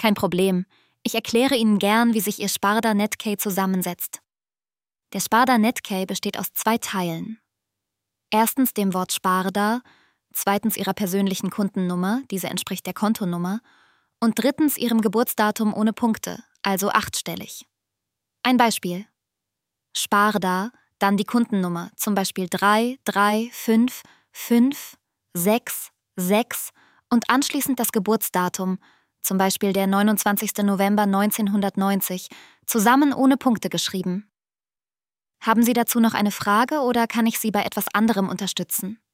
Kein Problem. Ich erkläre Ihnen gern, wie sich Ihr Sparda Netcare zusammensetzt. Der Sparda Netcare besteht aus 2 Teilen. Erstens dem Wort Sparda, zweitens Ihrer persönlichen Kundennummer, diese entspricht der Kontonummer, und drittens Ihrem Geburtsdatum ohne Punkte, also 8-stellig. Ein Beispiel. Sparda, dann die Kundennummer, zum Beispiel 33556 und anschließend das Geburtsdatum, zum Beispiel der 29. November 1990, zusammen ohne Punkte geschrieben. Haben Sie dazu noch eine Frage oder kann ich Sie bei etwas anderem unterstützen?